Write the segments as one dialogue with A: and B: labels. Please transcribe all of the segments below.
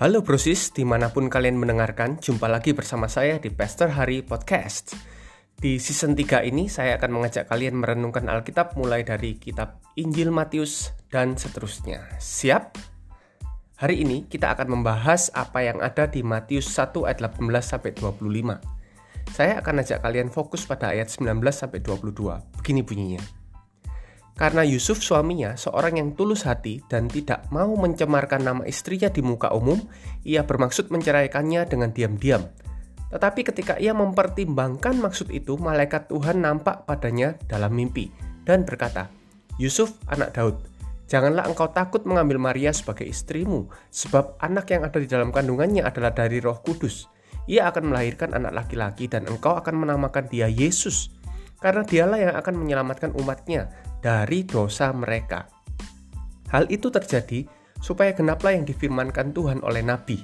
A: Halo brosis, dimanapun kalian mendengarkan, jumpa lagi bersama saya di Pastor Hari Podcast. Di season 3 ini, saya akan mengajak kalian merenungkan Alkitab mulai dari kitab Injil Matius dan seterusnya. Siap? Hari ini kita akan membahas apa yang ada di Matius 1 ayat 18-25. Saya akan ajak kalian fokus pada ayat 19-22. Begini bunyinya. Karena Yusuf suaminya seorang yang tulus hati dan tidak mau mencemarkan nama istrinya di muka umum, ia bermaksud menceraikannya dengan diam-diam. Tetapi ketika ia mempertimbangkan maksud itu, malaikat Tuhan nampak padanya dalam mimpi dan berkata, "Yusuf, anak Daud, janganlah engkau takut mengambil Maria sebagai istrimu, sebab anak yang ada di dalam kandungannya adalah dari Roh Kudus. Ia akan melahirkan anak laki-laki dan engkau akan menamakan dia Yesus, karena dialah yang akan menyelamatkan umatnya dari dosa mereka." Hal itu terjadi supaya genaplah yang difirmankan Tuhan oleh Nabi.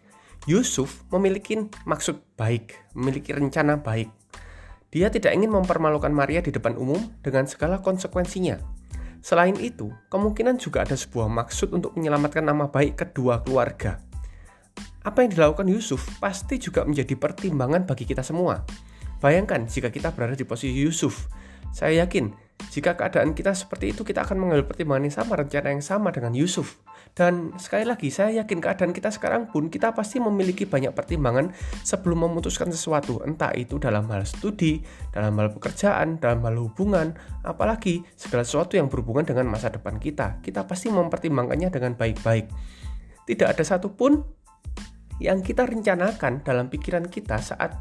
A: Yusuf memiliki maksud baik, memiliki rencana baik. Dia tidak ingin mempermalukan Maria di depan umum dengan segala konsekuensinya. Selain itu, kemungkinan juga ada sebuah maksud untuk menyelamatkan nama baik kedua keluarga. Apa yang dilakukan Yusuf pasti juga menjadi pertimbangan bagi kita semua. Bayangkan jika kita berada di posisi Yusuf. Saya yakin jika keadaan kita seperti itu, kita akan mengambil pertimbangan yang sama, rencana yang sama dengan Yusuf. Dan sekali lagi, saya yakin keadaan kita sekarang pun, kita pasti memiliki banyak pertimbangan sebelum memutuskan sesuatu. Entah itu dalam hal studi, dalam hal pekerjaan, dalam hal hubungan, apalagi segala sesuatu yang berhubungan dengan masa depan kita. Kita pasti mempertimbangkannya dengan baik-baik. Tidak ada satupun yang kita rencanakan dalam pikiran kita saat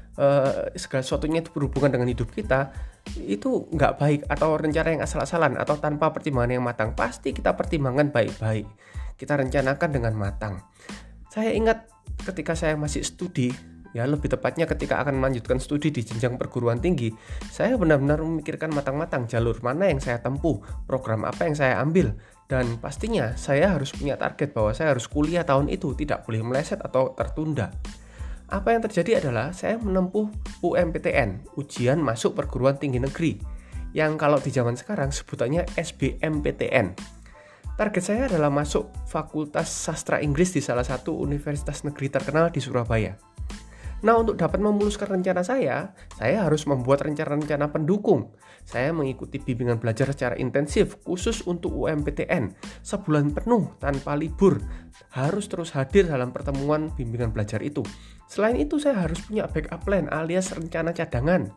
A: segala sesuatunya itu berhubungan dengan hidup kita, itu nggak baik, atau rencana yang asal-asalan atau tanpa pertimbangan yang matang. Pasti kita pertimbangkan baik-baik, kita rencanakan dengan matang. Saya ingat ketika saya masih studi, ya lebih tepatnya ketika akan melanjutkan studi di jenjang perguruan tinggi, saya benar-benar memikirkan matang-matang jalur mana yang saya tempuh, program apa yang saya ambil, dan pastinya saya harus punya target bahwa saya harus kuliah tahun itu, tidak boleh meleset atau tertunda. Apa yang terjadi adalah saya menempuh UMPTN, Ujian Masuk Perguruan Tinggi Negeri, yang kalau di zaman sekarang sebutannya SBMPTN. Target saya adalah masuk Fakultas Sastra Inggris di salah satu universitas negeri terkenal di Surabaya. Nah, untuk dapat memuluskan rencana saya harus membuat rencana-rencana pendukung. Saya mengikuti bimbingan belajar secara intensif khusus untuk UMPTN, sebulan penuh tanpa libur, harus terus hadir dalam pertemuan bimbingan belajar itu. Selain itu, saya harus punya backup plan alias rencana cadangan.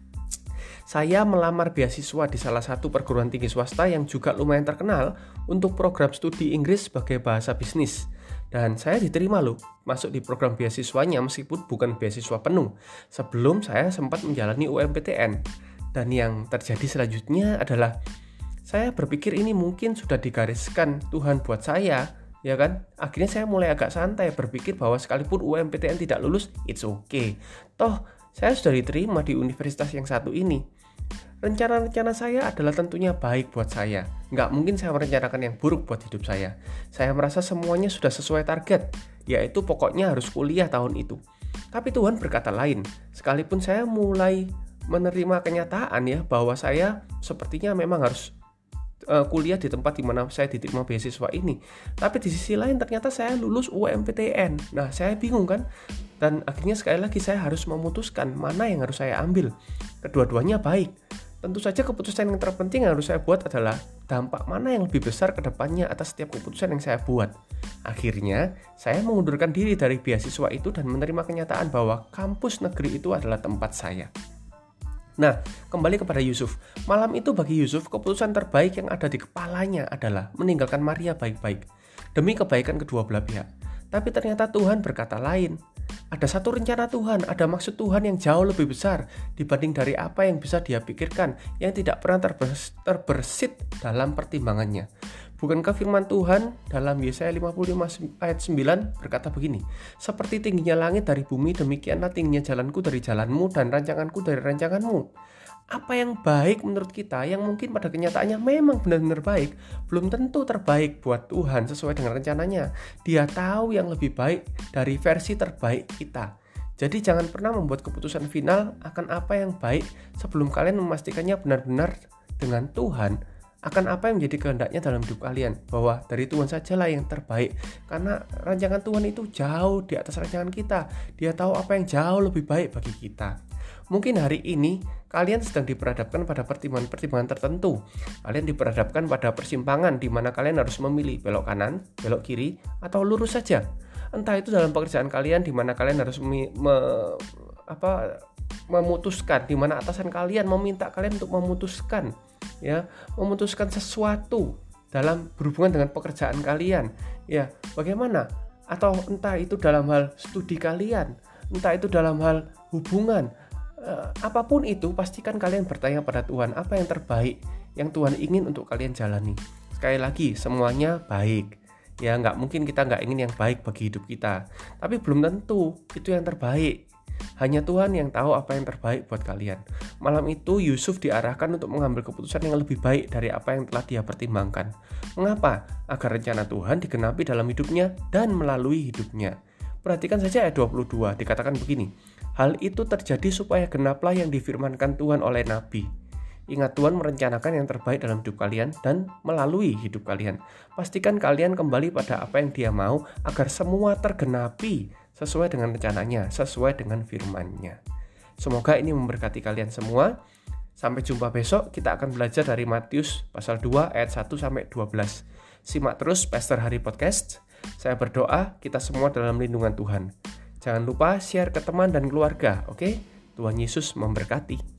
A: Saya melamar beasiswa di salah satu perguruan tinggi swasta yang juga lumayan terkenal untuk program studi Inggris sebagai bahasa bisnis. Dan saya diterima loh, masuk di program beasiswanya meskipun bukan beasiswa penuh, sebelum saya sempat menjalani UMPTN. Dan yang terjadi selanjutnya adalah, saya berpikir ini mungkin sudah digariskan Tuhan buat saya, ya kan? Akhirnya saya mulai agak santai berpikir bahwa sekalipun UMPTN tidak lulus, it's okay. Toh, saya sudah diterima di universitas yang satu ini. Rencana-rencana saya adalah tentunya baik buat saya. Nggak mungkin saya merencanakan yang buruk buat hidup saya. Saya merasa semuanya sudah sesuai target, yaitu pokoknya harus kuliah tahun itu. Tapi Tuhan berkata lain. Sekalipun saya mulai menerima kenyataan ya bahwa saya sepertinya memang harus kuliah di tempat di mana saya diterima beasiswa ini. Tapi di sisi lain ternyata saya lulus UMPTN. Nah, saya bingung kan? Dan akhirnya sekali lagi saya harus memutuskan mana yang harus saya ambil. Kedua-duanya baik. Tentu saja keputusan yang terpenting yang harus saya buat adalah dampak mana yang lebih besar ke depannya atas setiap keputusan yang saya buat. Akhirnya, saya mengundurkan diri dari beasiswa itu dan menerima kenyataan bahwa kampus negeri itu adalah tempat saya. Nah, kembali kepada Yusuf. Malam itu bagi Yusuf, keputusan terbaik yang ada di kepalanya adalah meninggalkan Maria baik-baik, demi kebaikan kedua belah pihak. Tapi ternyata Tuhan berkata lain. Ada satu rencana Tuhan, ada maksud Tuhan yang jauh lebih besar dibanding dari apa yang bisa dia pikirkan, yang tidak pernah terbersit dalam pertimbangannya. Bukankah firman Tuhan dalam Yesaya 55 ayat 9 berkata begini, "Seperti tingginya langit dari bumi, demikianlah tingginya jalanku dari jalanmu dan rancanganku dari rancanganmu." Apa yang baik menurut kita, yang mungkin pada kenyataannya memang benar-benar baik, belum tentu terbaik buat Tuhan sesuai dengan rencananya. Dia tahu yang lebih baik dari versi terbaik kita. Jadi jangan pernah membuat keputusan final akan apa yang baik sebelum kalian memastikannya benar-benar dengan Tuhan akan apa yang menjadi kehendaknya dalam hidup kalian, bahwa dari Tuhan sajalah yang terbaik, karena rancangan Tuhan itu jauh di atas rancangan kita. Dia tahu apa yang jauh lebih baik bagi kita. Mungkin hari ini kalian sedang diperhadapkan pada pertimbangan-pertimbangan tertentu. Kalian diperhadapkan pada persimpangan di mana kalian harus memilih belok kanan, belok kiri, atau lurus saja. Entah itu dalam pekerjaan kalian di mana kalian harus memutuskan, di mana atasan kalian meminta kalian untuk memutuskan sesuatu dalam berhubungan dengan pekerjaan kalian. Ya, bagaimana? Atau entah itu dalam hal studi kalian, entah itu dalam hal hubungan. Apapun itu, pastikan kalian bertanya pada Tuhan, apa yang terbaik yang Tuhan ingin untuk kalian jalani. Sekali lagi, semuanya baik. Ya, nggak mungkin kita nggak ingin yang baik bagi hidup kita. Tapi belum tentu itu yang terbaik. Hanya Tuhan yang tahu apa yang terbaik buat kalian. Malam itu Yusuf diarahkan untuk mengambil keputusan yang lebih baik dari apa yang telah dia pertimbangkan. Mengapa? Agar rencana Tuhan digenapi dalam hidupnya dan melalui hidupnya. Perhatikan saja ayat 22, dikatakan begini. Hal itu terjadi supaya genaplah yang difirmankan Tuhan oleh Nabi. Ingat, Tuhan merencanakan yang terbaik dalam hidup kalian dan melalui hidup kalian. Pastikan kalian kembali pada apa yang Dia mau agar semua tergenapi sesuai dengan rencananya, sesuai dengan firman-Nya. Semoga ini memberkati kalian semua. Sampai jumpa besok, kita akan belajar dari Matius pasal 2 ayat 1-12. Simak terus Pastor Hari Podcast. Saya berdoa kita semua dalam lindungan Tuhan. Jangan lupa share ke teman dan keluarga, oke? Tuhan Yesus memberkati.